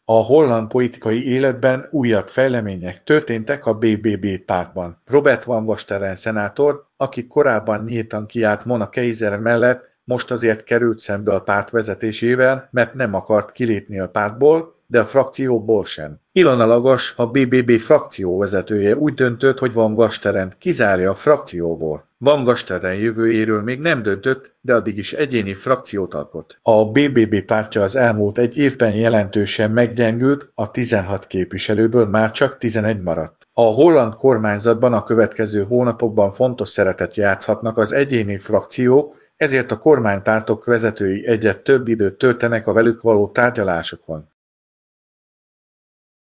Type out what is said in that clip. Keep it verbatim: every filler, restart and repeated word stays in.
A holland politikai életben újabb fejlemények történtek a bé bé bé pártban. Robert van Wasteren szenátor, aki korábban nyíltan kiállt Mona Keizer mellett, most azért került szembe a párt vezetésével, mert nem akart kilépni a pártból, de a frakcióból sem. Ilona Lagas, a bé bé bé frakció vezetője úgy döntött, hogy Van Wasterent kizárja a frakcióból. Van Wasteren jövőjéről még nem döntött, de addig is egyéni frakciót alkot. A bé bé bé pártja az elmúlt egy évben jelentősen meggyengült, a tizenhat képviselőből már csak tizenegy maradt. A holland kormányzatban a következő hónapokban fontos szerepet játszhatnak az egyéni frakciók, ezért a kormánypártok vezetői egyre több időt töltenek a velük való tárgyalásokon.